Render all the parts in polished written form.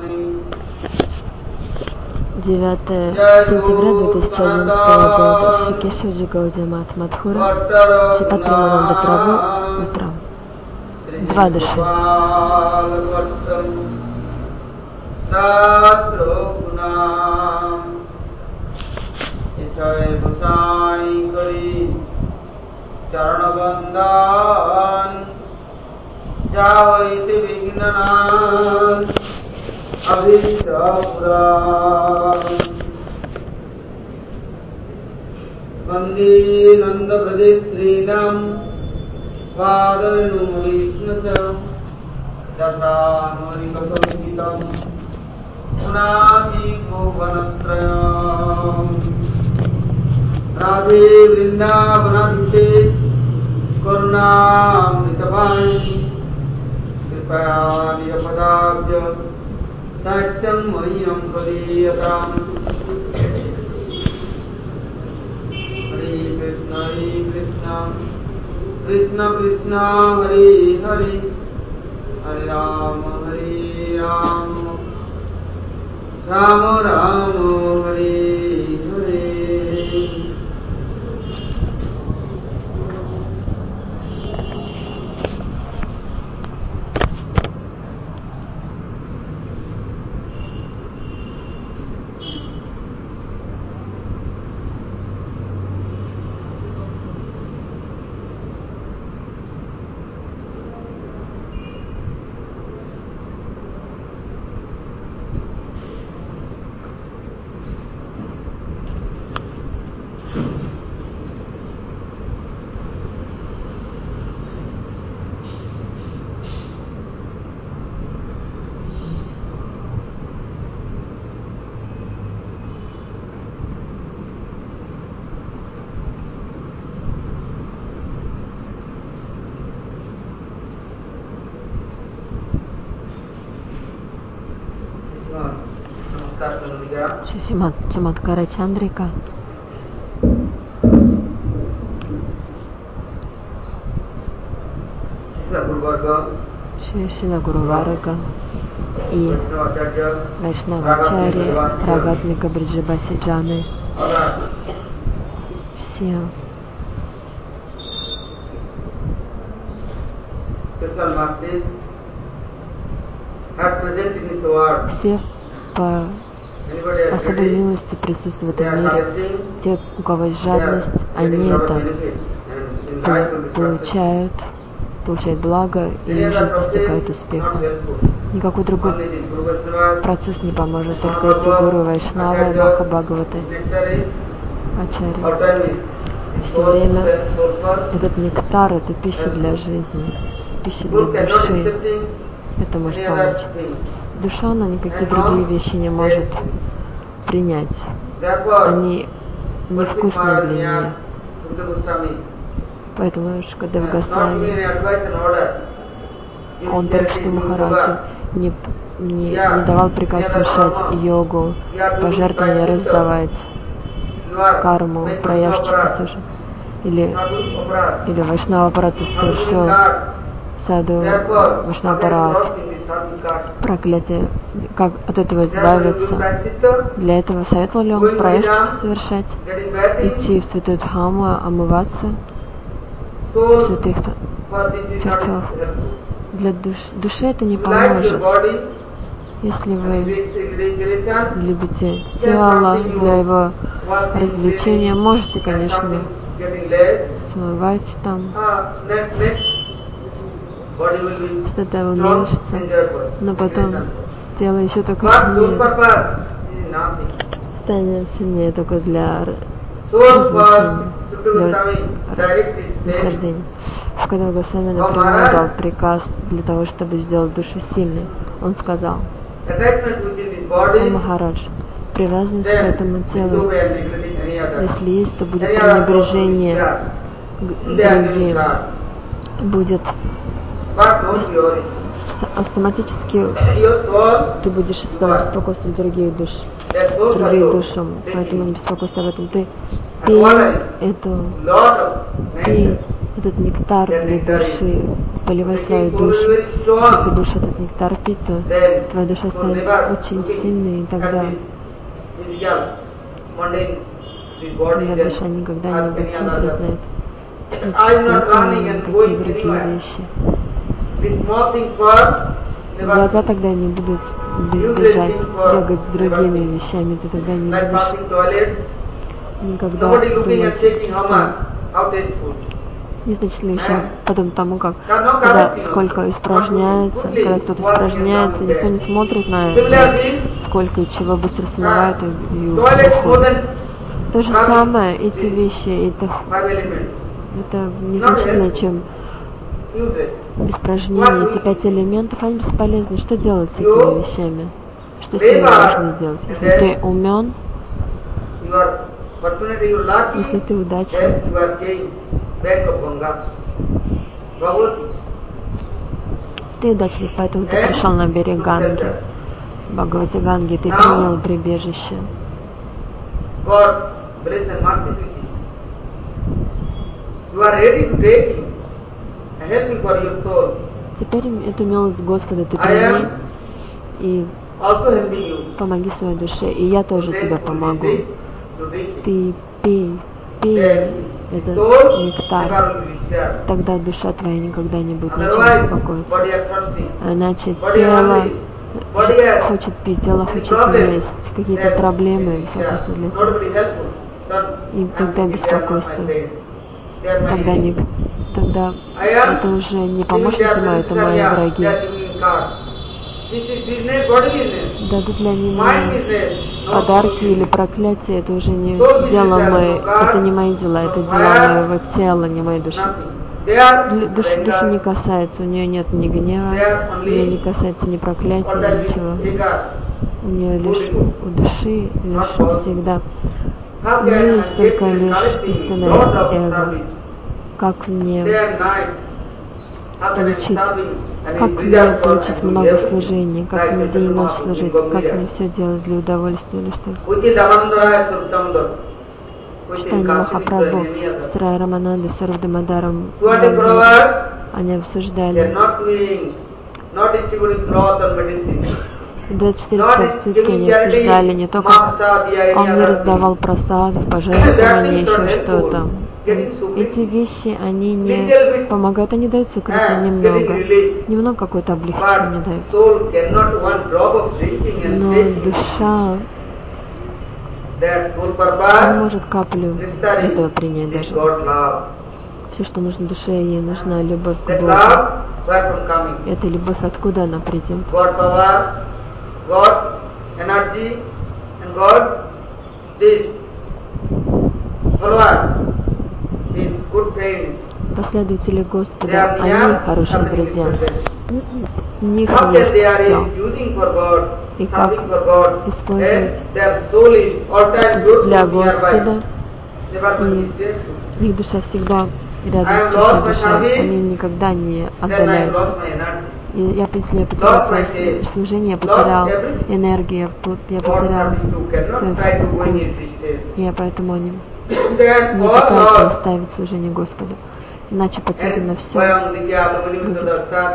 9 сентября 2011 года. Шри Кешавджи Гаудия Мат Мадхура, Шрипад Премананда Прабху, утром. Двадаши. Javati Vignanan Abhishapura Vande Nanda Pradesrinam Vadanum Vishnacham Dasanori Kasamhitam Unati Bhuvanatrayam Radhe Vrindavanante Karunamritavani Kripayani Padabhya Satyam Mayam Pariyatam Hare Krishna Krishna Krishna Hare Hare Hare Rama Rama Rama Hare Hare. Шримад Чаматкара Чандрика. Шрила Гуру Варга и Вайшнавачарья, Рагатмика Бриджабаси Джаны. Все по особой милости присутствуют в этом мире. Те, у кого есть жадность, они это получают благо, и жизнь достигает успеха. Никакой другой процесс не поможет, только эти гуру Вайшнавы, Маха Бхагаваты, Ачарья. Все время этот нектар — это пища для жизни, пища для души. Это может помочь. Душа, она никакие другие вещи не может принять. Они невкусные для нее. Поэтому Шукадев Госвами, он Парикшиту Махараджу не давал приказ совершать йогу, пожертвования раздавать, карму, праяшчита совершить, или Вайшнава-аппарат совершил, саду Вайшнава-аппарат, проклятие, как от этого избавиться. Для этого советовал ли он праяшчиту совершать, идти в святую Дхаму, омываться в святых тиртхах? Для души это не поможет. Если вы любите тело для его развлечения, можете, конечно, смывать там, что-то уменьшится, но потом тело еще только станет сильнее только для развлечения, для наслаждения. Шукадев Госвами напрямую дал приказ для того, чтобы сделать душу сильной. Он сказал: «О Махарадж, привязанность к этому телу, если есть, то будет пренебрежение другим, будет автоматически ты будешь создавать беспокойство других душам, поэтому не беспокойся об этом. Ты пей этот нектар для души, поливай свою душу. Если ты будешь этот нектар пить, то твоя душа станет очень сильной, и тогда душа никогда не будет смотреть на это физическое тело, ни на какие другие вещи. Глаза тогда не будут бежать, бегать с другими вещами, ты тогда не будешь никогда думать, что незначительные вещи, потом тому, как когда сколько испражняется, когда кто-то испражняется, никто не смотрит на это, сколько и чего быстро смывают и уходят. То же самое, эти вещи, это незначительно, чем испражнения, эти 5 элементов, они бесполезны. Что делать с этими вещами? Что с ними можно сделать? Если ты умен, если ты удачлив, ты удачлив, поэтому ты пришел на берег Ганги. В Бхагавати Ганги ты принял прибежище. Теперь эту милость Господа ты прими и помоги своей душе, и я тоже тебе помогу. Ты пей этот нектар, тогда душа твоя никогда не будет на чем беспокоиться. Иначе тело хочет пить, тело хочет есть, какие-то проблемы, беспокойство для тела. И тогда беспокойство. Тогда это уже не помощники мои, это мои враги. Дадут ли они мне подарки или проклятия, это уже не дело мое, это не мои дела, это дела моего тела, не моей души. Душу не касается, у нее нет ни гнева, у нее не касается ни проклятия, ничего. У нее лишь, у души лишь всегда не есть только лишь истинное эго. Как мне получить много служений, как мне день и ночь служить, как мне все делать для удовольствия или что. Читание Махапрабху, Сарай Рамананда, Сарвдамадарам, они обсуждали 24 часа в сутки, они обсуждали не только, он не раздавал просад, пожертвования, еще что-то. Эти вещи, они не помогают, они дают сокрытие немного какое-то облегчение дают. Но душа не может каплю этого принять даже. Все, что нужно душе, ей нужна любовь к Богу. Эта любовь, откуда она придет? Последователи Господа, они хорошие друзья. У них есть все. И как использовать для Господа. И их душа всегда рядом с чистой душой. Они никогда не отдаляются. Если я потерял свое служение, я потерял энергию, я потерял свой вкус. И поэтому они не пытаются оставить служение Господу. Иначе потеряно все будет.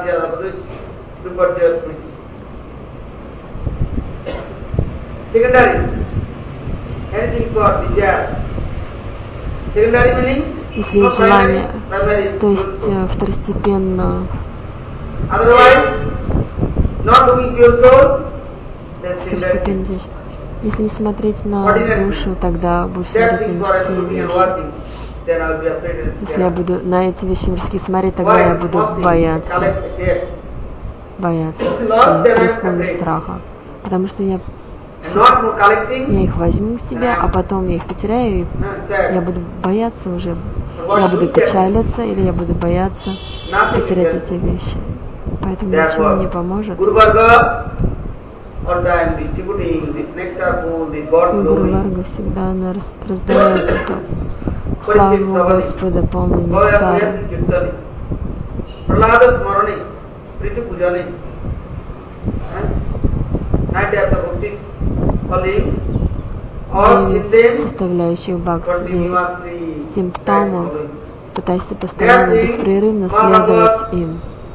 Если есть желание, то есть второстепенно. Второстепенно здесь. Если не смотреть на душу, тогда будешь смотреть на мирские вещи. Если я буду на эти вещи мирские смотреть, тогда я буду бояться и преисполнюсь страха. Потому что я их возьму в себя, а потом я их потеряю, и я буду бояться уже. Я буду печалиться, или я буду бояться потерять эти вещи. Поэтому ничего не поможет. И Гуру Варга всегда она раздает эту славу Господа, полную нектара. Девять составляющих бхакти, 9 симптомов. Пытайся постоянно, беспрерывно следовать им.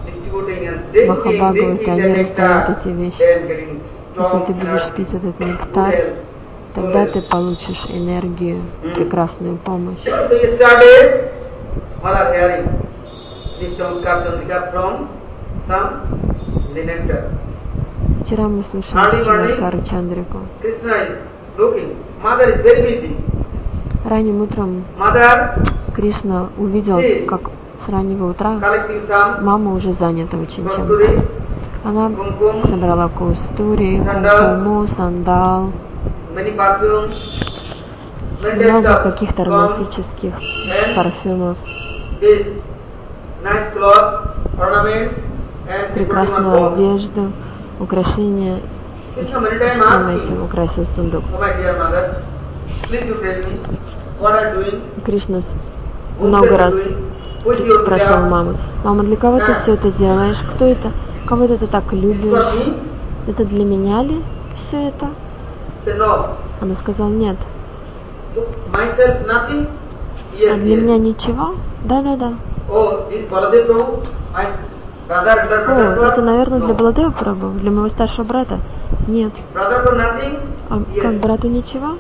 drinking Махабхагаваты, они раздают nectar, эти вещи. then getting Если strong ты будешь energy, пить этот good нектар, health, тогда good ты health. получишь энергию, прекрасную помощь. So you started, all are hearing this Chamatkar Chandrika from some the nectar. Вчера мы слышали Чаматкару Чандрику. Krishna is looking. Mother is very busy. Ранним утром Mother Кришна увидел, как с раннего утра collecting some мама уже занята очень чем-то. kasturi, Она kumkum, собрала кустури, кумкуму, сандал, many perfumes, many types много of каких-то ароматических парфюмов, this nice cloth, ornament, and they put him on прекрасную box. одежду, украшения. Krishna many times Всем asked этим him, украсил сундук. oh my dear mother, please you tell me, what are you doing? Кришна Whom много are раз you doing? Who is your спрашивал Buddha? мамы: «Мама, для кого ты все это делаешь? Кто это? Кого ты так Is любишь? for me? Это для меня ли все это?» Say no. Она сказала: «Нет». So myself nothing? «А Yes, для yes. меня ничего?» «Да-да-да». Oh, this Baladev Prabhu, my brother, elder «О, brother, это, наверное, для no. Баладева Прабху, для моего старшего брата?» «Нет». Brother for nothing? «А Yes. как, брату ничего?»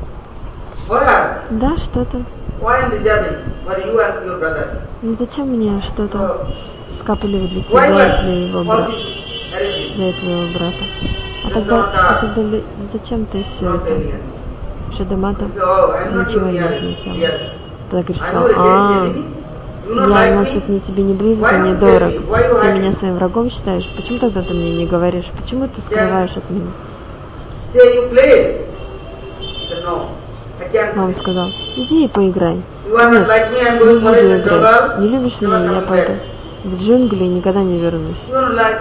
Where? «Да, что-то». Why am deserving for you and your brother? «Ну зачем мне что-то So, скапливать для why тебя и not для его all брата, this arrangement? для твоего брата? А тогда зачем ты все Not это?» alien. Шадамата So, I'm not ничего your не nearest. ответила. Yes. Тогда Кришна I сказал: know «А, against enemy. You not я, like значит, me? не тебе не близок и Why не you дорог. tell me? Why you Ты hide меня me? своим врагом считаешь? Почему тогда ты мне не говоришь? Почему ты скрываешь от меня?» Say you play. Say no. I can't. Мама сказала: «Иди и поиграй». You are «Нет, not like me. I'm не going буду for a играть. jungle. Не любишь Never меня, я coming пойду back. в джунгли и никогда не вернусь. You don't like.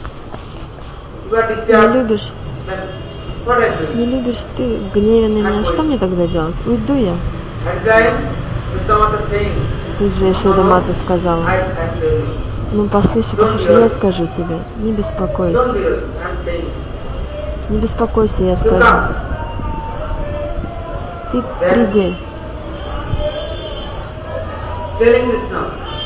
You are Не disturbed. любишь, Then what I do? не любишь, ты в гневе на меня. Что мне тогда делать? Уйду я». At time, Vistamata saying, Тут же Шадамата сказала: I am telling you. «Ну послушай, я скажу тебе, не Don't беспокойся, be worried. I'm saying. не беспокойся, я You скажу. come. Ты приди». Telling Krishna.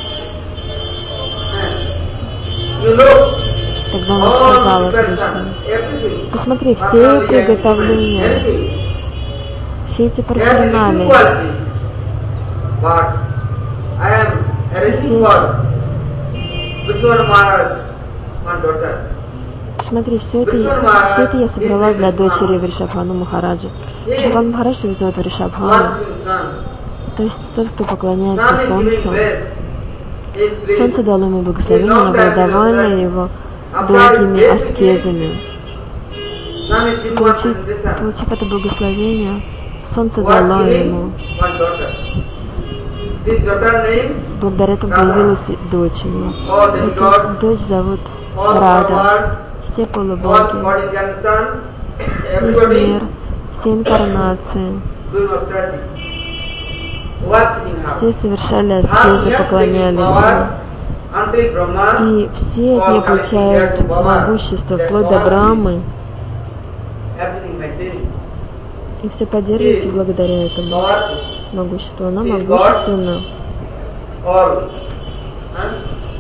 And you look. Тогда она All сказала Кришне: preparation, everything. «Посмотри, все Personally, приготовления, anything. все эти There is парфюмалии, quality. But I am arranging Здесь. for Vishwanath Maharaj, one daughter. посмотри, все это я собрала для дочери Вришабхану Махараджа. Вришабхан Махарадж его зовут Вришабхану, Worshipping sun. то есть тот, кто поклоняется Sun is giving Солнцу. grace. He is pleased. Солнце дало ему благословение, но было довольно его долгими аскезами. Sun is giving one presentation. Получив это благословение, Солнце What дало giving? ему. One daughter. This daughter name, Благодаря этому появилась и дочь у него. all the Эту gods, дочь зовут all Рада. forwards, Все all полубоги, body junction, весь everybody мир, все инкарнации, doing austerity. Worshipping her. все совершали Her аскезы, yet поклонялись taking ей. power until Brahma, И все от all нее collecting получают their power. могущество, That вплоть до power Брамы, everything maintained. и все поддерживается благодаря этому Powerful. могуществу. Она She is могущественна. All. Huh?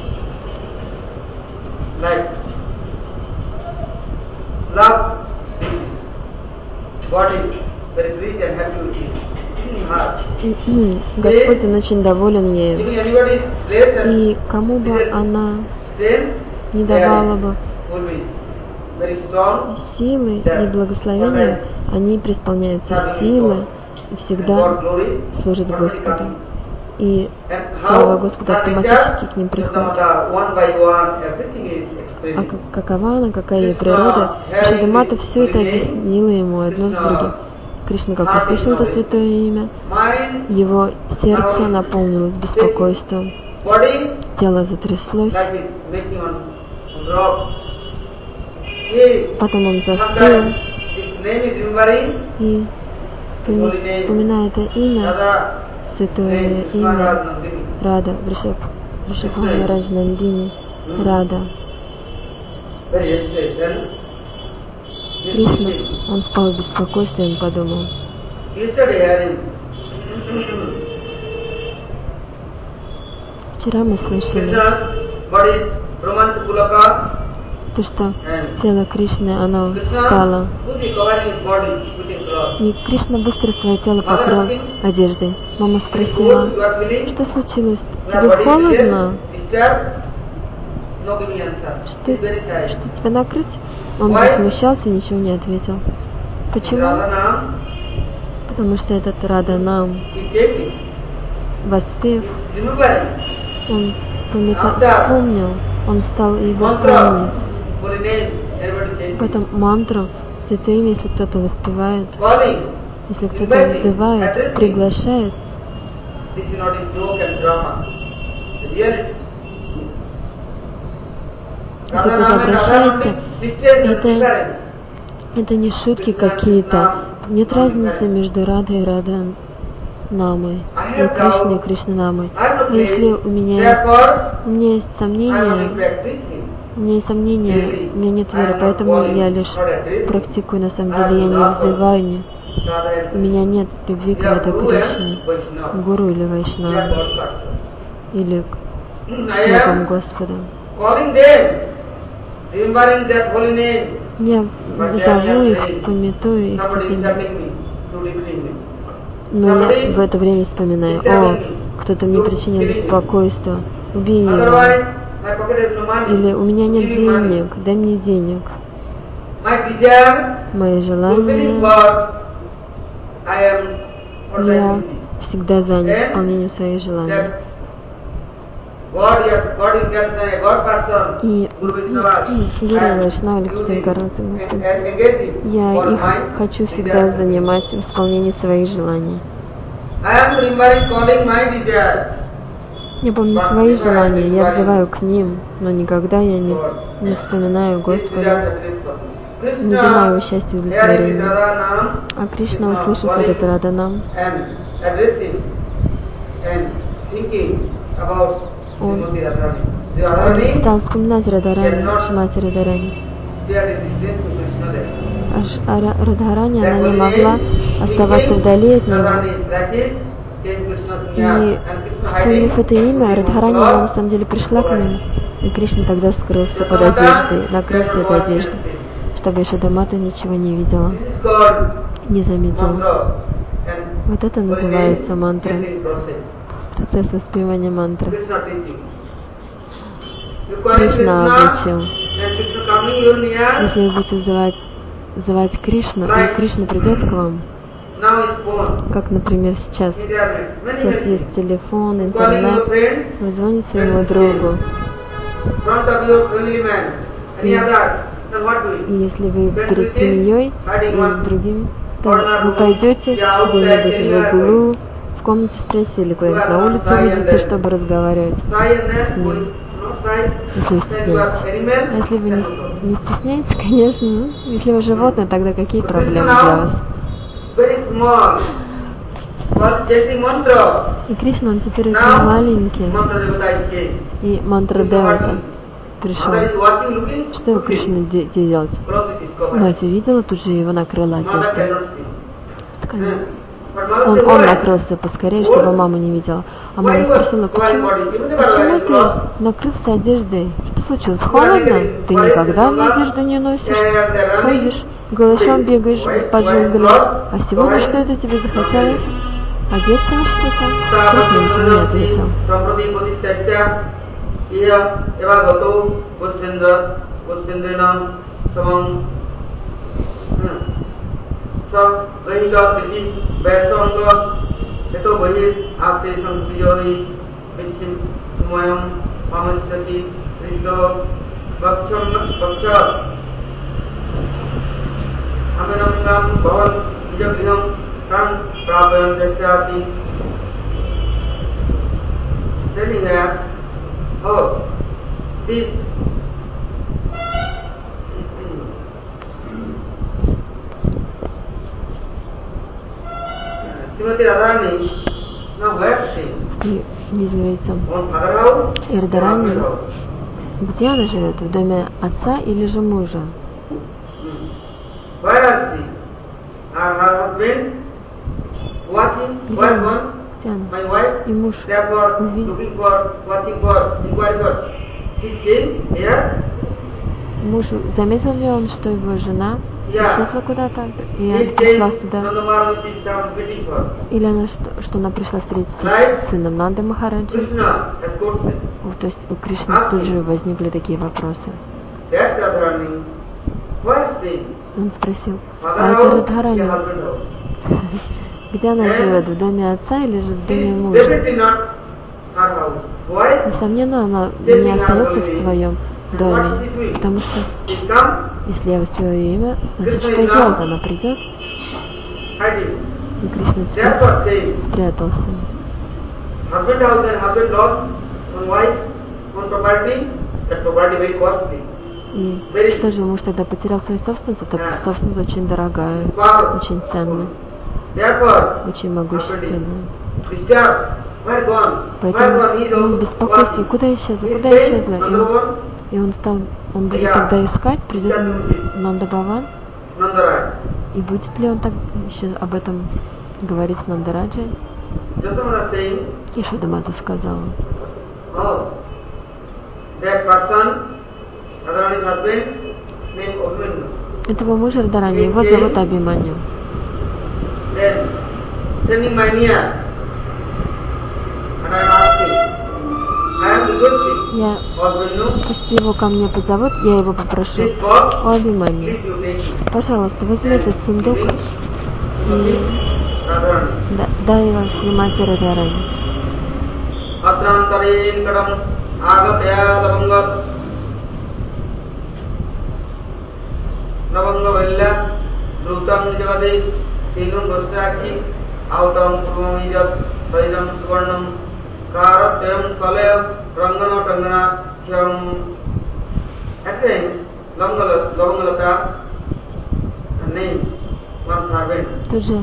Like love body very rich and happy with it. Господь, Он очень доволен ею. Giving anybody strength and И кому бы она strength, не давала бы will be very strong. силы и благословения, они преисполняются силы и всегда God glory. служат Господу. И And слава how Господа that автоматически к ним is приходит. one by one, everything is А explained. какова она, какая ее природа? Шадамата все это объяснила ему одно с другим. Кришна, как услышал это святое имя, Mind, его сердце наполнилось беспокойством, body, тело затряслось, like is making on rock. He, потом он застыл sometimes his name is remembering, и, вспоминая это имя, Radha, святое name имя Vishwanath Nandini. Рада, Вришабхана Раджнандини, Рада. Very restless. Then this Кришна, thing. он впал в беспокойство, и он подумал: Yesterday hearing, вчера мы слышали, Krishna's body Brahman Pulaka, То, что тело Кришны, оно встало. И Кришна быстро свое тело покрыл одеждой. Мама спросила, что случилось? Тебе холодно? Что тебя накрыть? Он засмущался и ничего не ответил. Почему? Потому что этот Радха-нам, воспев, он вспомнил, он стал его помнить. Поэтому мантру, святое имя, если кто-то воспевает, если кто-то вызывает, приглашает, если кто-то обращается, это не шутки какие-то. Нет разницы между Радхой и Радха-намой, и Кришной и Кришна-намой. А если у меня есть сомнения, у меня нет веры, поэтому я лишь практикую, на самом деле я не взываю, у меня нет любви к Радха Кришне, Гуру или Вайшнаву, или к слугам Господа. Я зову их, памятую их святыми. Но я в это время вспоминаю, кто-то мне причинил беспокойство, убей его. Или у меня нет денег, дай мне денег. Мои желания, я всегда занят исполнением своих желаний. И Гуру Вайшнава или какие-то инкарнации Господа, я их хочу всегда занимать в исполнении своих желаний. Я помню свои желания, я взываю к ним, но никогда я не вспоминаю Господа, не думаю о счастье и удовлетворении. А Кришна, услышав этот Радха-нам, он стал вспоминать Радхарани, Шримати Радхарани. А Радхарани, она не могла оставаться вдали от него. И, вспомнив это имя, Радхарани, она на самом деле пришла к нему, и Кришна тогда скрылся под одеждой, накрылся этой одеждой, чтобы Ешодамата ничего не видела, не заметила. Вот это называется мантра, процесс воспевания мантры. Кришна обучил. Если вы будете звать Кришну, и Кришна придет к вам, как, например, сейчас. Сейчас есть телефон, интернет. Вы звоните своему другу. И если вы перед семьей и другими, то вы пойдете где-нибудь в углу, в комнате спросите, или куда-нибудь на улицу выйдете, чтобы разговаривать с ним. Если вы стесняетесь. А если вы не стесняетесь, конечно, если вы животное, тогда какие проблемы для вас? И Кришна, он теперь очень маленький. И мантра Девата пришел. Что Кришна делать? Мать увидела, тут же его накрыла одеждой. Он накрылся поскорее, чтобы мама не видела. А мама спросила, почему ты накрылся одеждой? Что случилось? Холодно? Ты никогда мне одежду не носишь. Ходишь, голышом бегаешь по джунглям. А сегодня что это тебе захотелось? Одеться на что-то? Кришна ничего не ответил. И здесь говорится, и Радхарани, где она живет? В доме отца или же мужа? Где она? И муж увидел. She came here. Муж, заметил ли он, что его жена Yeah. исчезла куда-то, и He она пришла came, сюда? Nanda Maharaj is down waiting for her. Или она, что она пришла встретиться Right. с сыном Нанды Махараджи? Krishna has questioned. То есть у Кришны тут же возникли такие вопросы. That Radharani, where is she? Он спросил, Mother а это house, Радхарани, yeah, husband house. где она живет, в доме отца или же в доме She мужа? definitely not her house. Why? Несомненно, она не остается в своем доме, потому что She come, если я воспеваю ее имя, значит, что делать? Она придет, hiding. и Кришна теперь That's what saying. спрятался. Husband house and husband lost one wife, one property, that property very costly. И что же, муж тогда потерял свою собственность? Эта собственность очень дорогая, очень ценная, очень могущественная. Поэтому он в беспокойстве, куда исчезла, куда исчезла. И он будет тогда искать, придет в Нандабаван, и будет ли он так еще об этом говорить с Нандараджей? И Шодамата сказала, этого мужа Радхарани, его зовут Абхиманью. Пусть его ко мне позовут, я его попрошу. О Абхиманью, пожалуйста, возьми этот сундук и дай его Шримати Радхарани. Navangavalla Drutam Jagade Tinum Gosraki Autam Purvamijat Saidam Suvarnam Karatyam Kalaya Rangana Tangana Kyam. Again, Lavangalata name one servant. Тут же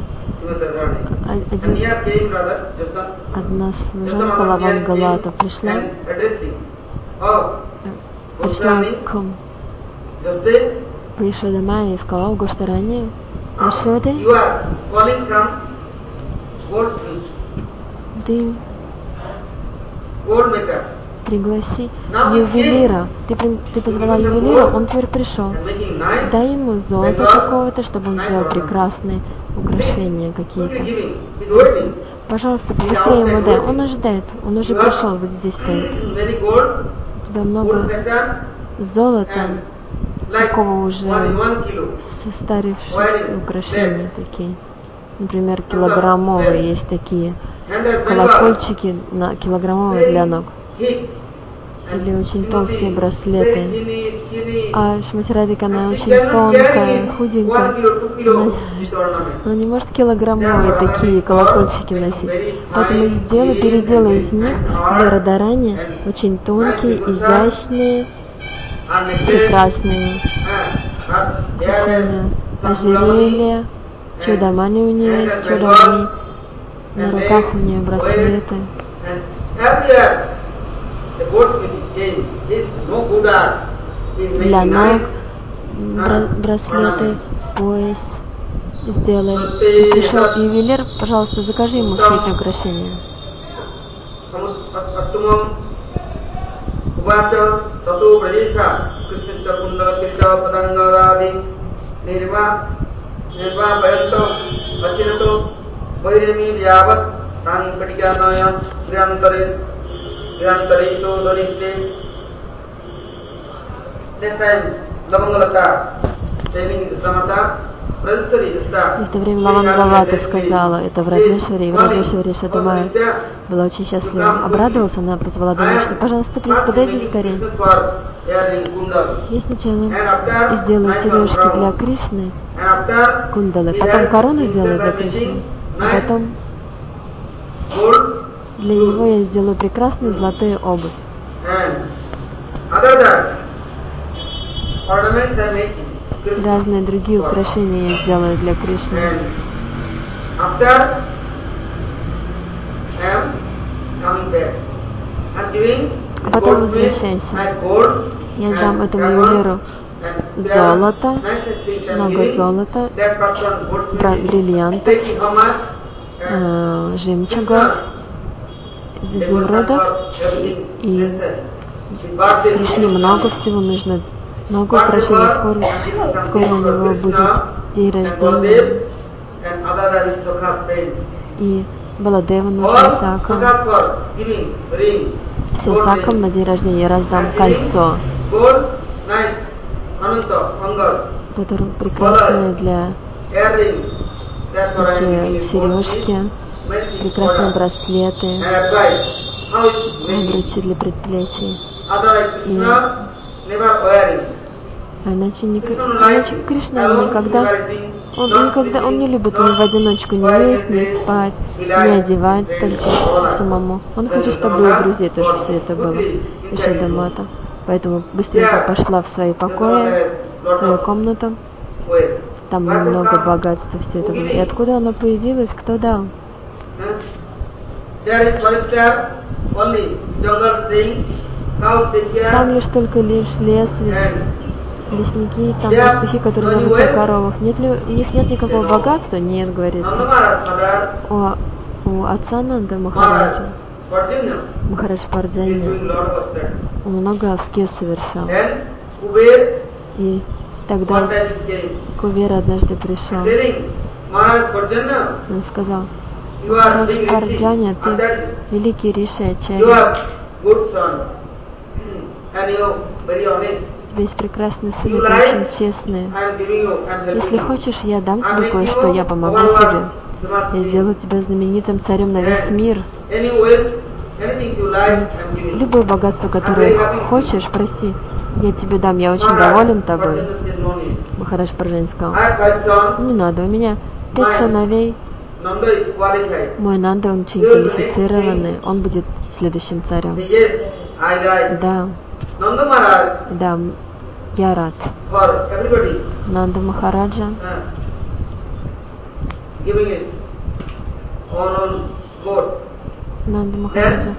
одна служанка Лавангалата пришла к Яшодамае и сказала: Гошдарани, Яшоде, ты пригласи ювелира. Ты позвала ювелира, он теперь пришел. Дай ему золото какого-то, чтобы он сделал прекрасные украшения какие-то. Пожалуйста, побыстрее ему дай. Он ожидает, он уже пришел, вот здесь стоит. У тебя много золота, такого уже состарившихся украшений такие. Например, килограммовые есть такие колокольчики килограммовые для ног. Или очень толстые браслеты. А Шримати Радхика, она очень тонкая, худенькая. Она не может килограммовые такие колокольчики носить. Поэтому переделай из них для Радхарани очень тонкие, изящные, прекрасные украшения. Ожерелья, чудамани у нее есть, чудамани. На руках у нее браслеты. Для ног браслеты, пояс сделай. И пришел ювелир, пожалуйста, закажи ему все эти украшения. И в то время Лавангалата сказала это в Раджешвари, и в Раджешвари Шодамая была очень счастлива. Обрадовалась, она позвала Дамишну: пожалуйста, подойди скорее. Я сначала сделаю сережки для Кришны, кундалы, потом корону сделаю для Кришны, а потом для него я сделаю прекрасную золотую обувь. Разные другие украшения я сделаю для Кришны. А потом возвращайся. Я дам этому ювелиру золото, много золота, бриллиантов, жемчуга, изумрудов и Кришне много всего нужно, много украшений. Скоро у него будет день рождения. И Баладева нужен Сакам. Всем Сакам на день рождения я раздам кольцо, которое прекрасное для эти сережки, прекрасные браслеты, обручи для предплечий. Иначе Кришна никогда, он не любит ни в одиночку не есть, не спать, не одевать только самому. Он хочет, чтобы у друзей тоже все это было. Ишода Мата. Поэтому быстренько пошла в свои покои, в свою комнату. Там много богатства, все это было. И откуда оно появилось, кто дал? Там лишь только лишь лес, лесники, там пастухи, которые заботятся о коровах. У них нет никакого богатства? Нет, говорится. У отца Нанда Махараджа, Махарадж Парджани, он много аскез совершал. И тогда Кувер однажды пришел. Он сказал: Махарадж Парджани, ты великий Риши Ачарья. У тебя есть прекрасные сыны, ты очень честные. Если хочешь, я дам тебе кое-что, я помогу тебе. Я сделаю тебя знаменитым царем на весь мир. И любое богатство, которое хочешь, проси, я тебе дам, я очень доволен тобой. Махарадж Парджани сказал: не надо, у меня 5 сыновей. Мой Нанда, он очень квалифицированный, он будет следующим царем. Да, да, я рад. Нанда Махараджа Нанда Махараджа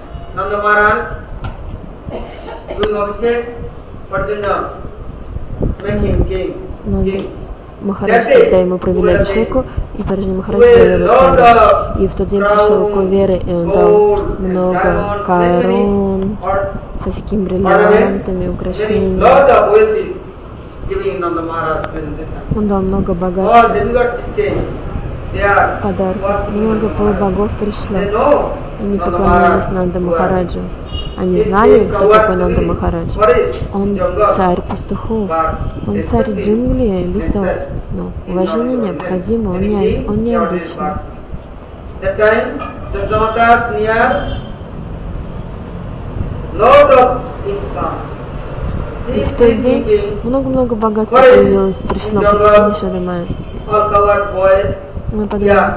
Махарадж, когда ему провели абхишеку, и Парджани Махарадж сделал его царем. И в тот день пришел Кувер, и он дал много корон со всякими бриллиантами, украшениями. Он дал много богатства, подарков. Много полубогов пришло. Они поклонялись Нанда Махараджу. Они знали, кто такой Нанда Махарадж. Он царь пастухов, он царь джунглей, лесов. Но уважение необходимо, он необычный. И в тот день много-много богатства появилось, пришло к Ишода Майя. Мы подумали,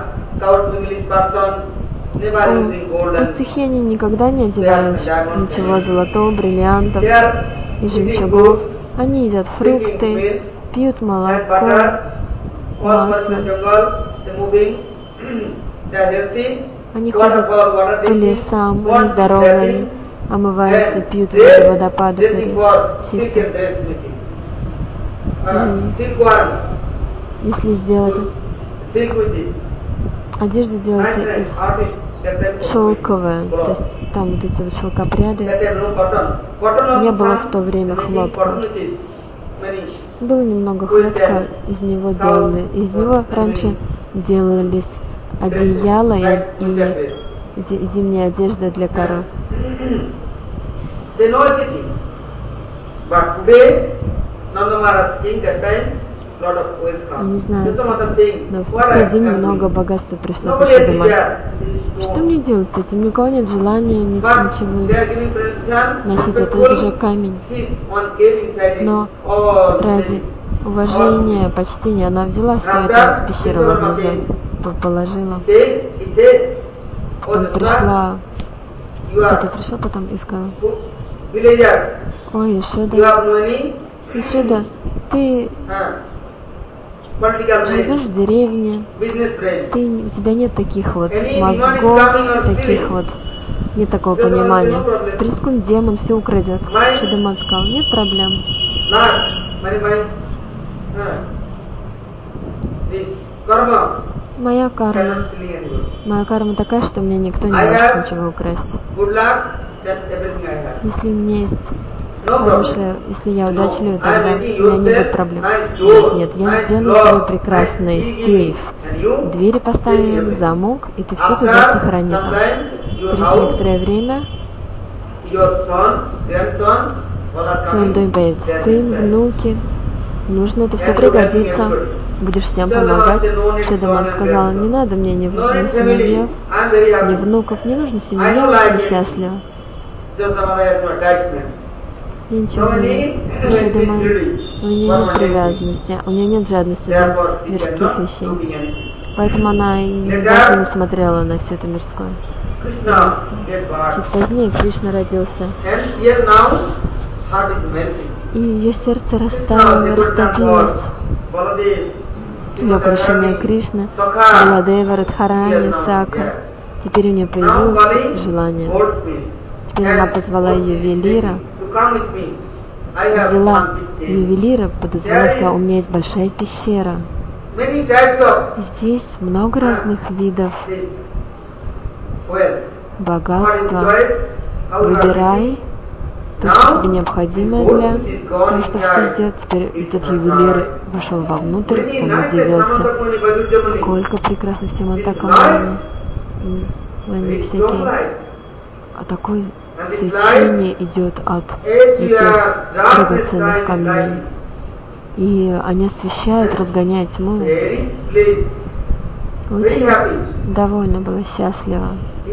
пастухи, они никогда не одевают ничего золотого, бриллиантов и жемчугов. Они едят фрукты, пьют молоко, масло. Они ходят по лесам, они здоровые, они омываются, пьют воду водопадов чисто. Если сделать одежду, делается из шелковая, то есть там вот эти вот шелкопряды. Не было в то время хлопка. Было немного хлопка, из него раньше делались одеяла и зимняя одежда для коров. Не знаю, но в тот день много богатства пришло к Ишода Майе. Что мне делать с этим? Никого нет желания ничего носить. Это же камень. Но ради уважения, почтения она взяла все это в пещеру в одну положила. Потом пришла, кто-то пришел потом и сказал: ой, Ишода, ты живешь в деревне, у тебя нет таких вот мозгов, таких вот, нет такого понимания. Прискунь демон, все украдет. Ишода Мат сказал: нет проблем. Моя карма такая, что мне никто не может ничего украсть. then everything I have. Если у меня есть No problem. хорошее, если я удачливый, No, тогда I am у making меня не yourself будет проблем. nice Нет, door, нет, я nice сделаю lock, свой прекрасный nice key сейф. and you Двери take поставим, everything. замок, и ты все After туда сохрани там. some time, your Через house, некоторое время your son, grandson, all are в твоем coming, доме появится they are сын, inside. внуки. Нужно это все And you are helping пригодится. everybody. Будешь всем Shadamana помогать. said, "No need Шадаман son and сказала, grandson. не надо мне ни No need family. сыновьев, I am very ни happy. внуков, не нужно семьи, I я don't like очень it. счастлива. Shadamana has no attachment. Я ничего No не need, Шадаман, greedy. у нее нет привязанности, у нее нет жадности до Therefore, she мирских cannot вещей. look in anything. Поэтому она и даже не смотрела на все это мирское. Krishna get Чуть born. позднее Кришна родился, And here now, heart is melting. и ее сердце Krishna, растаяло, they could not растопилось. for Baladev, До крушения Кришны, Баладева, Радхарани, Сака. Теперь у нее появилось желание. Теперь она позвала ювелира, взяла ювелира, подозвала, сказала, у меня есть большая пещера. Здесь много разных видов богатства. Выбирай то, что тебе необходимо для того, чтобы все сделать. Теперь этот ювелир вошел вовнутрь, он удивился, сколько прекрасных семантакамани, они всякие. А такое свечение идет от этих драгоценных камней. И они освещают, разгоняют тьму. Очень довольна была, счастлива.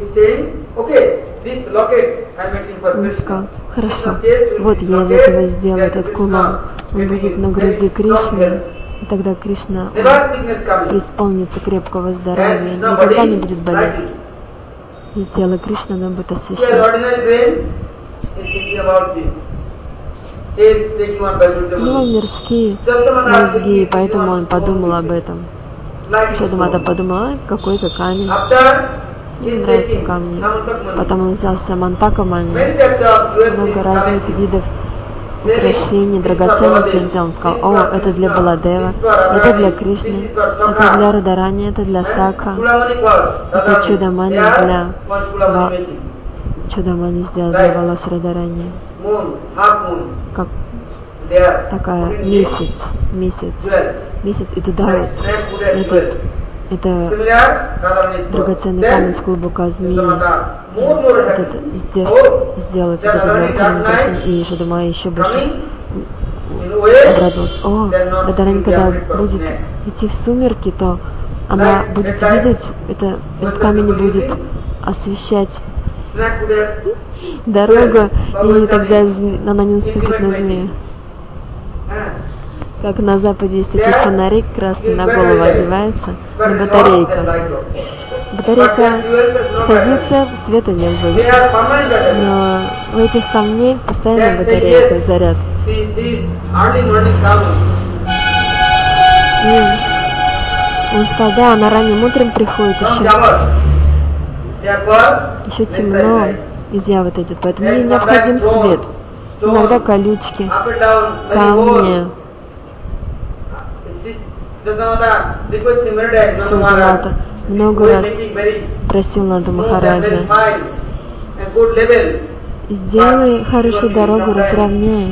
Он сказал, хорошо, вот я из этого сделаю этот кулон. Он будет на груди Кришны, и тогда Кришна преисполнится крепкого здоровья, никогда не будет болеть. И тело Кришны оно будет освещать. У него мирские мозги, поэтому он подумал об этом. Шадамата подумала, какой-то камень. Мне нравятся камни. Потом он взял Самантакамани, много разных видов украшений, драгоценностей взял. Он сказал, о, это для Баладева, это для Кришны, это для Радарани, это для Сака, это Чудамани для Чудамани сделал для волос Радарани. Как такая месяц, и туда вот это драгоценный камень с клубока змеи, сделать это для Радхарани Кришны, и Шадама еще больше обрадовался. О, Радарани, когда будет идти в сумерки, то она будет видеть, этот камень будет освещать дорогу, и тогда она не наступит на змею. Как на Западе есть такие фонари красные, на голову одевается, на батарейках. Батарейка садится, света нет больше. Но у этих камней постоянно батарейка, заряд. И он сказал, да, она ранним утром приходит еще темно, из Явы идет, поэтому ей необходим свет. Иногда колючки, камни. Шадамата много раз просил Нанду Махараджа, сделай хорошую дорогу, разровняй.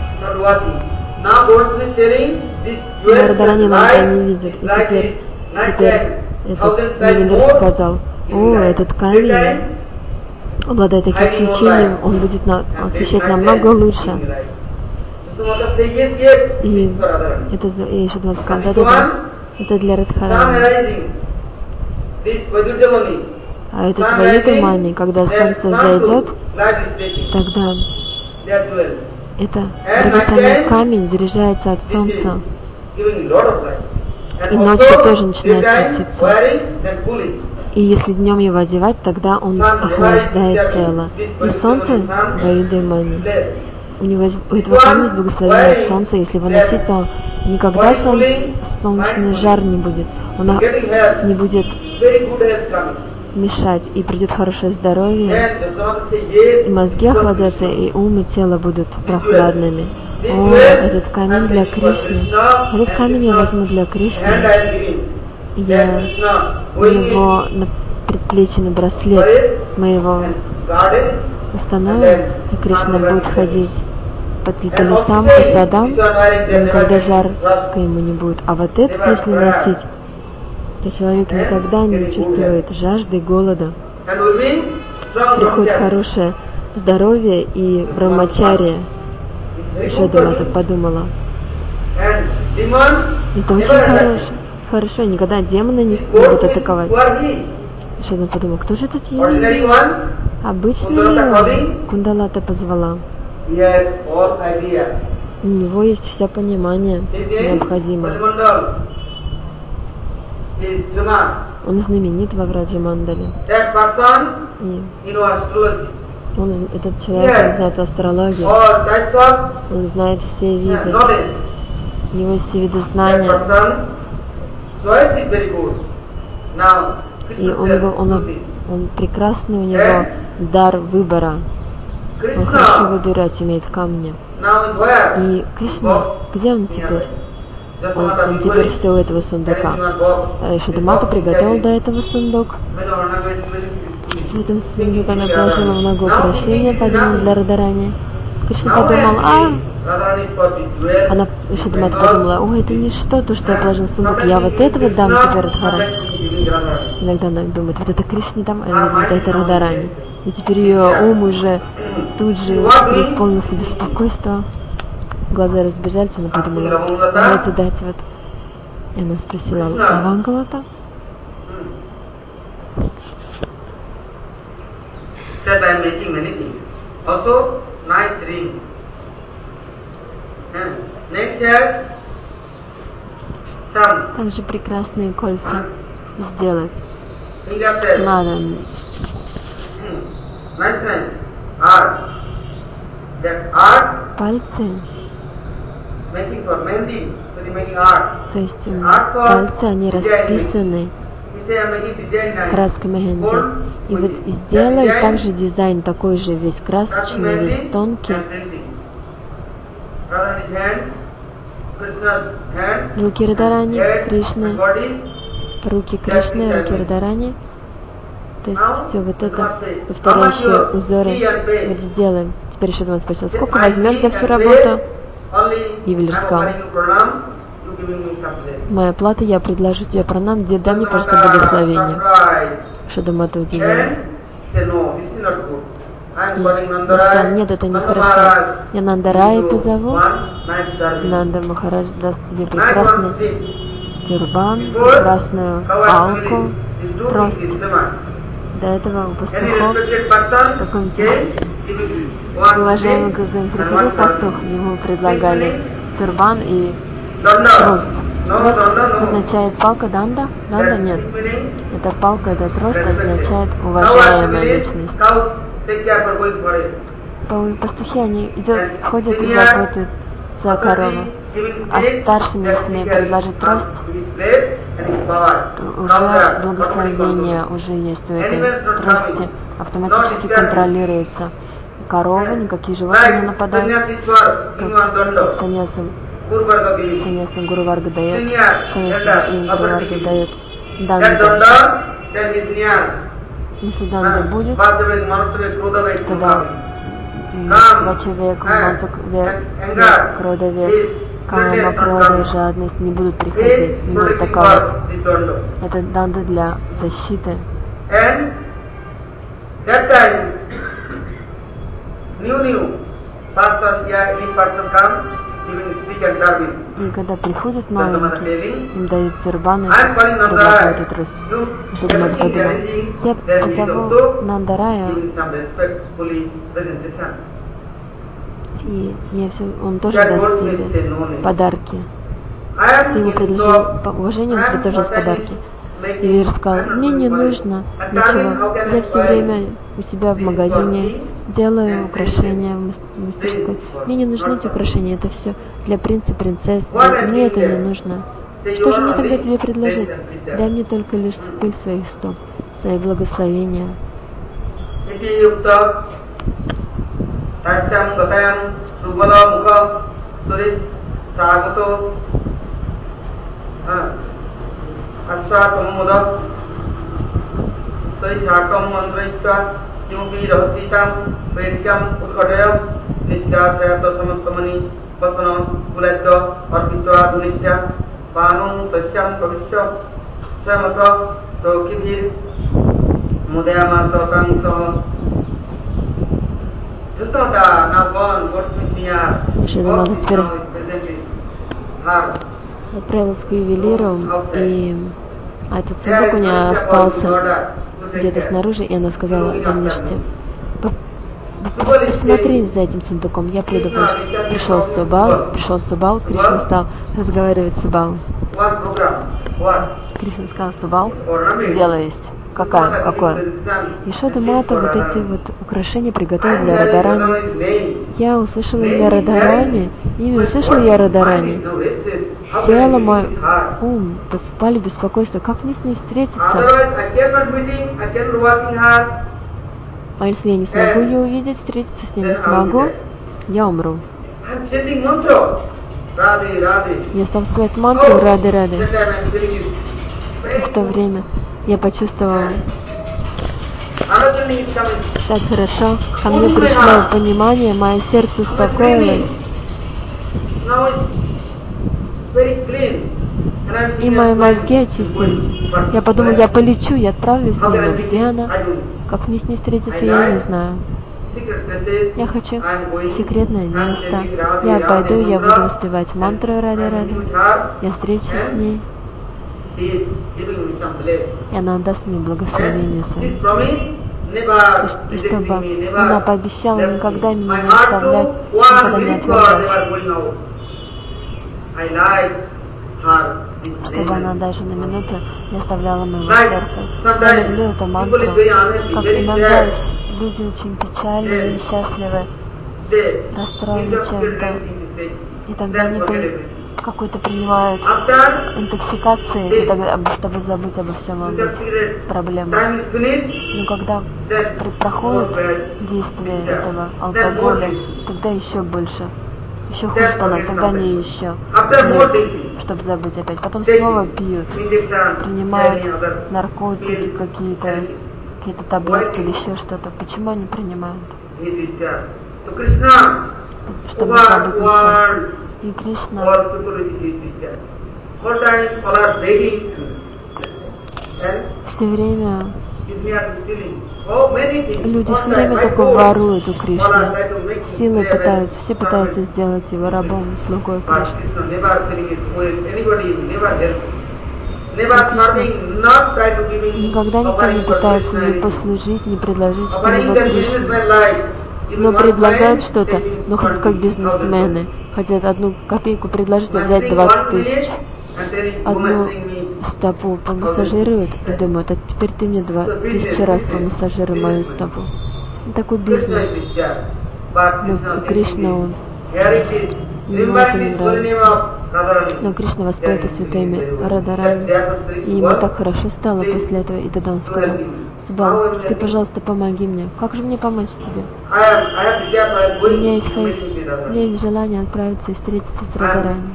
Но Радарани иногда не видит. И теперь этот ювелир сказал, о, этот камень обладает таким свечением, он будет освещать намного лучше. И Шадамата сказал, да, это для Радхарани. А этот Вайдамани, когда солнце зайдет, тогда это драгоценный камень заряжается от солнца. И ночью тоже начинает светиться. И если днем его одевать, тогда он охлаждает тело. И солнце Вайдамани. У этого камня есть благословение от солнца. Если его носить, то никогда солнечный жар не будет. Он не будет мешать, и придет хорошее здоровье, и мозги охладятся, и ум, и тело будут прохладными. О, этот камень для Кришны. Этот камень я возьму для Кришны. Я его на предплечье, на браслет моего установим, и Кришна будет ходить по колесам, по садам, и никогда жарко ему не будет. А вот этот, если носить, то человек никогда не чувствует жажды и голода. Приходит хорошее здоровье и брамачария. Шадамата подумала. Это очень хорошо, никогда демоны не будут атаковать. Шадама подумала, кто же этот юный? Обычный ли он? Кундалата позвала. У него есть все понимание необходимое. Он знаменит во Враджамандале. И этот человек, он знает астрологию. Он знает все виды. У него есть все виды знания. И он прекрасный, у него дар выбора. Он хорошо выбирать умеет камни. И Кришна, где он теперь? Он теперь все у этого сундука. Шадамата приготовил до этого сундук. В этом сундуке она положила много украшений, подаренных для Радарани. Кришна подумал, Шадамата подумала, это ничто, то, что я положил в сундук, я вот этого дам теперь Радхарани. Иногда она думает, вот это Кришне дам, а вот это Радарани. И теперь ее ум уже тут же преисполнился беспокойства. Глаза разбежались, она подумала, давайте дать вот. И она спросила, а вам Галата? Также прекрасные кольца сделать. Надо. Пальцы. То есть пальцы, они расписаны краской мехенди. И вот сделай также дизайн такой же, весь красочный, весь тонкий. Руки Радарани, Кришны, руки Кришны, руки Радарани. То есть все вот это повторяющие узоры вот сделаем. Теперь Шадамата спросил, сколько возьмешь за всю работу? Ювелир сказал, моя плата, я предложу тебе пранам, дай мне просто благословение. Шадамата удивилась. И сказал, нет, это нехорошо. Я Нандарай позову. Нанда Махарадж даст тебе прекрасный тюрбан, прекрасную палку, трость. До этого у пастухов какой-нибудь уважаемый приходил пастух, ему предлагали тюрбан и трость. Трость означает палка данда? Данда нет. Эта палка, эта трость означает уважаемая личность. Пастухи, они ходят и заботят за корову. А старшим, если предложить трость, уже благословение уже есть у этой трости, автоматически контролируется. Корова, никакие животные не нападают, как саньясам Гуру Варга дает, саньясам им Гуру Варга дает данда. Если данда будет, тогда Вачавек, Мансак-век, Кродовек, Кама, Крода и жадность не будут приходить, не будут атаковать. Это данда для защиты. И когда приходят новенькие, им дают тюрбаны, предлагают эту трость. Шадамата подумал, я позову Нандарая, и он тоже даст тебе подарки. Ты ему предложил уважение, он тебе тоже даст подарки. И Вир сказал, мне не нужно ничего. Я все время у себя в магазине делаю украшения в мастерской. Мне не нужны эти украшения, это все для принца и принцесс. Мне это не нужно. Что же мне тогда тебе предложить? Дай мне только лишь пыль своих стоп, свои благословения. Kimupi rahasitam vedikam uthodayam nishtyasayato samantamani vasana kuladya arpitva nishtya vanum tasyam pavishya samata tokibhir mudayama sotang saha. Шидамада теперь отправилась к ювелиру, и этот сундук у нее остался где-то снаружи, и она сказала Аниште: присмотри за этим сундуком, я приду позже. Пришел Субал, Кришна стал разговаривать с Субалом. Кришна сказал: Субал, дело есть. Какое? Ешода Мата вот эти вот украшения приготовила для Радарани. Я услышала имя Радарани, я Радарани. Тело мое, ум впали в беспокойство. Как мне с ней встретиться? А если я не смогу ее увидеть, встретиться с ней не смогу, я умру. Я стал сказать мантру Рады Рады. В то время я почувствовала так хорошо, ко мне пришло понимание, мое сердце успокоилось, и мои мозги очистились. Я подумала, я полечу, я отправлюсь с ней, но где она? Как мне с ней встретиться, я не знаю. Я хочу секретное место. Я пойду, я буду воспевать мантру Рады Рады. Я встречусь с ней, и она даст мне благословение свое. И чтобы она пообещала никогда меня не оставлять, никогда не отвергать. Чтобы она даже на минуту не оставляла моего сердца. Я люблю эту мантру. Как иногда люди очень печальны, несчастливы, расстроены чем-то, и тогда они какой-то принимают интоксикации, и тогда, чтобы забыть обо всем об этих проблемах. Но когда проходит действие этого алкоголя, тогда еще больше, еще хуже становится, тогда они еще пьют, чтобы забыть опять. Потом снова пьют, принимают наркотики, какие-то таблетки или еще что-то. Почему они принимают? Чтобы забыть несчастье. И Кришна все время, люди все время только воруют у Кришны. Силой пытаются, все пытаются сделать его рабом, слугой Кришны. Никогда никто не пытается не послужить, не предложить что-либо Кришне. Но предлагают что-то, но хотят как бизнесмены. Хотят одну копейку предложить, а взять 20 тысяч. Одну стопу помассажируют и думают: а теперь ты мне 2000 раз помассажируй мою стопу. Такой бизнес. Но Кришна, он ему это не нравится. Но Кришна воспел это святое имя Радарани, и ему так хорошо стало после этого, и тогда он сказал: Субал, ты, пожалуйста, помоги мне. Как же мне помочь тебе? У меня есть желание отправиться и встретиться с Радарани.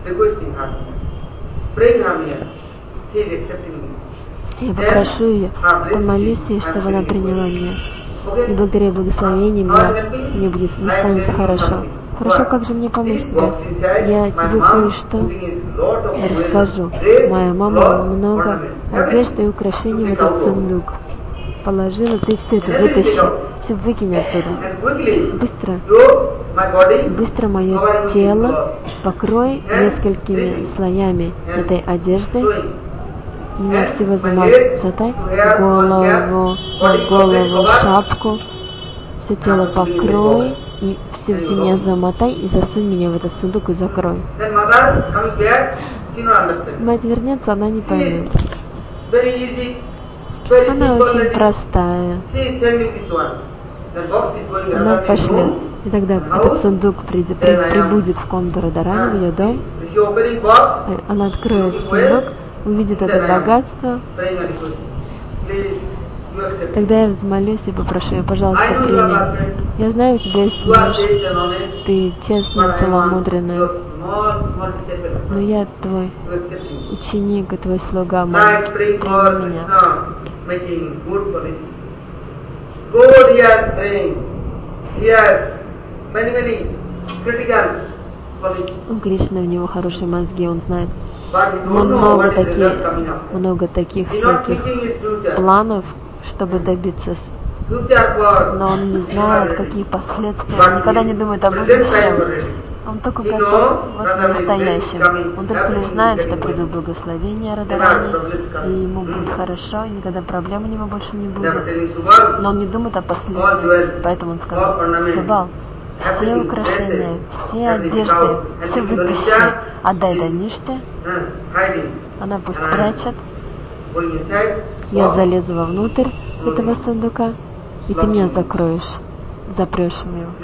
Я попрошу ее, помолюсь ей, чтобы она приняла меня. И благодаря благословению мне не станет хорошо. Хорошо, как же мне помочь тебе? Я тебе кое-что расскажу. Моя мама много одежды и украшений в этот сундук положила, ты все это вытащи, все выкинь оттуда. Быстро мое тело покрой несколькими слоями этой одежды. Меня всего замотай, голову, шапку, все тело покрой, и все меня замотай и засунь меня в этот сундук и закрой. Мать вернется, она не поймет. Она очень простая. Она пошлет. И тогда этот сундук прибудет в комнату Радарани, в ее дом. Она откроет сундук, увидит это богатство. Тогда я взмолюсь и попрошу ее: пожалуйста, прими. Я знаю, у тебя есть муж, ты честная, целомудренная, но я твой ученик и твой слуга маленький, прими меня. good he has brain, he has many critical qualities. У Кришны, у него хорошие мозги, он знает But he don't know what is result coming up. много таких He not всяких thinking his future. планов, чтобы добиться, Future for но он не знает, какие последствия, он никогда не думает о present time будущем. already. Он только готов вот в настоящем. Он только лишь знает, что придут благословения Радарани, и ему будет хорошо, и никогда проблем у него больше не будет. Но он не думает о последствиях. Поэтому он сказал: Себал, все украшения, все одежды, все вытащи, отдай Даниште, она пусть спрячет, я залезу вовнутрь этого сундука, и ты меня закроешь, запрешь в него.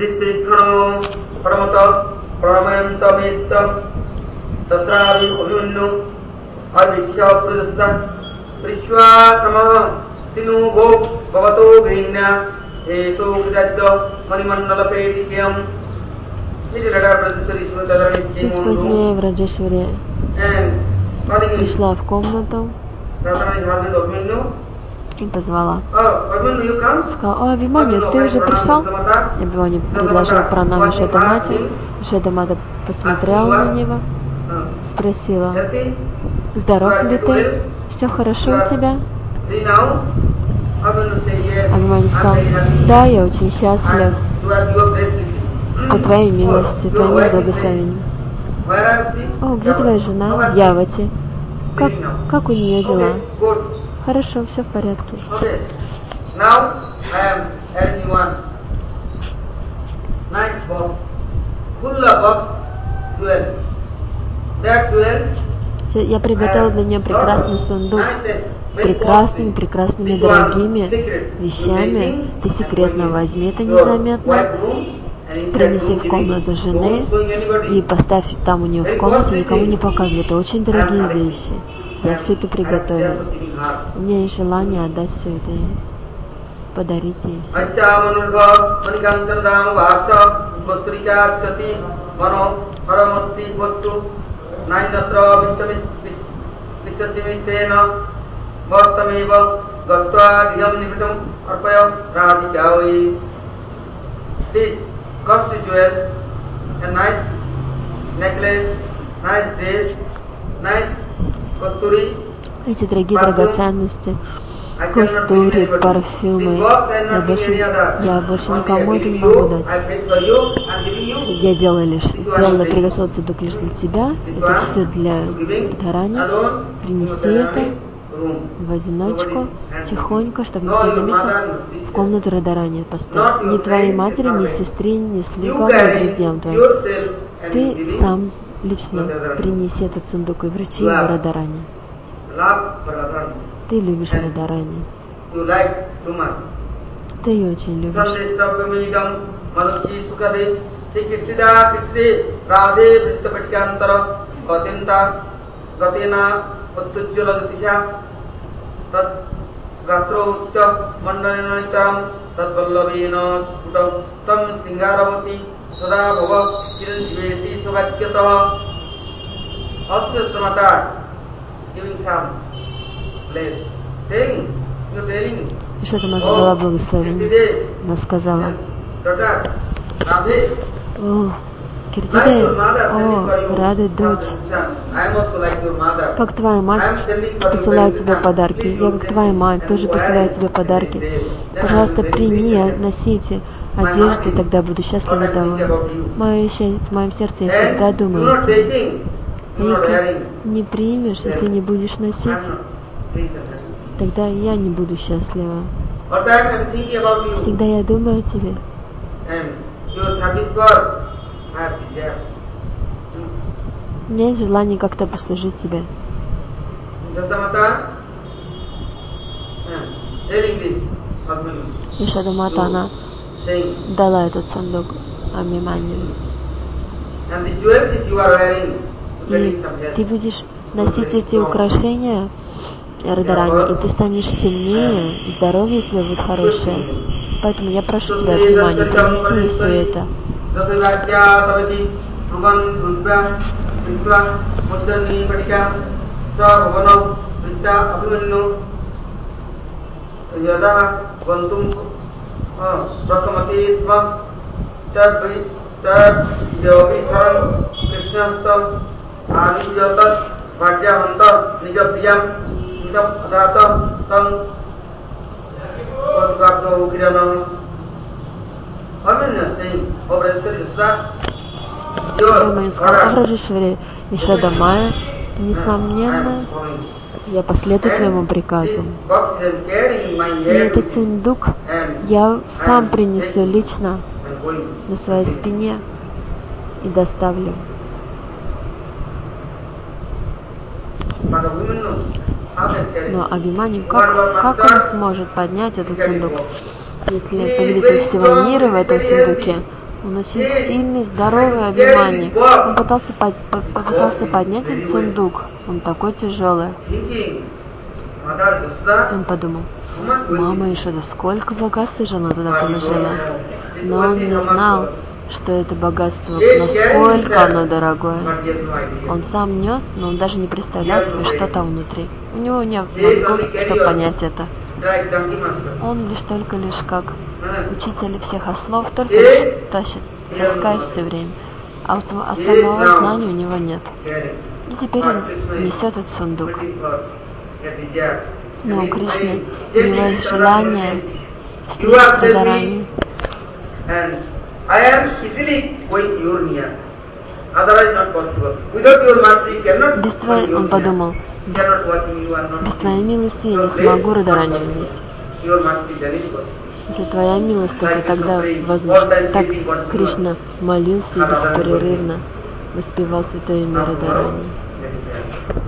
Чуть позднее в Раджешваре пришла в комнату и позвала. Сказала: Абхиманю, ты уже пришел? Абхиманю предложил пранам Ешодамате. Ешодамата посмотрела на него, спросила: здоров ли ты? Все хорошо у тебя? Абхиманю сказал: да, я очень счастлив по твоей милости, твоим благословением. О, где твоя жена? В Явате. Как у нее дела? Хорошо, все в порядке. Я приготовил для нее прекрасный сундук с прекрасными дорогими вещами. Ты секретно возьми это незаметно, принеси в комнату жены и поставь там у нее в комнате, никому не показывай. Это очень дорогие вещи. Я все это приготовил. У меня есть желание отдать все это ей, подарить ей все. Эти дорогие драгоценности, костури, парфюмы, я больше никому это не могу дать. Я приготовил сундук лишь для тебя, это все для Радарани. Принеси это в одиночку, тихонько, чтобы никто не заметил, в комнату Радарани поставь. Ни твоей матери, ни сестре, ни слугам, ни друзьям твоим. Ты сам лично принеси этот сундук и вручи его Радарани. Ты любишь Радарани. Ты ее очень любишь. Ешодамата дала благословение. Она сказала: о, Киртиде, о, Рада, дочь, как твоя мать посылает тебе подарки, я как твоя мать тоже посылаю тебе подарки. Пожалуйста, прими, носите одежды, тогда буду счастлива и довольна. В моем сердце я всегда думаю о тебе. А если не примешь, если не будешь носить, тогда я не буду счастлива. Всегда я думаю о тебе. У меня есть желание как-то послужить тебе. Ешодамата, она дала этот сундук Абхиманю. И ты будешь носить эти украшения, Радарани, и ты станешь сильнее, здоровье у тебя будет хорошее. Поэтому я прошу тебя, Абхиманю, принеси все это. Брахма им сказал: «О Раджешвари Ишада Майя, несомненно, я последую твоему приказу. И этот сундук я сам принесу лично на своей спине и доставлю». Но Абхиманью, как он сможет поднять этот сундук, если повелитель всего мира в этом сундуке? Он очень сильный, здоровый Абхиманью. Он попытался поднять этот сундук. Он такой тяжелый. Он подумал: мама Ишода, сколько богатства же она туда положила. Но он не знал, что это богатство, насколько оно дорогое. Он сам нес, но он даже не представлял себе, что там внутри. У него нет мозгов, чтобы понять это. Он лишь как учитель всех ослов, только лишь таскает все время. А самого знания у него нет. И теперь он несет этот сундук. Но у Кришны у него есть желание встретиться с Радхарани. Он подумал: без твоей милости я не смогу Радхарани увидеть. Если твоя милость, только тогда возможно. Так Кришна молился и беспрерывно воспевал святое имя Радхарани.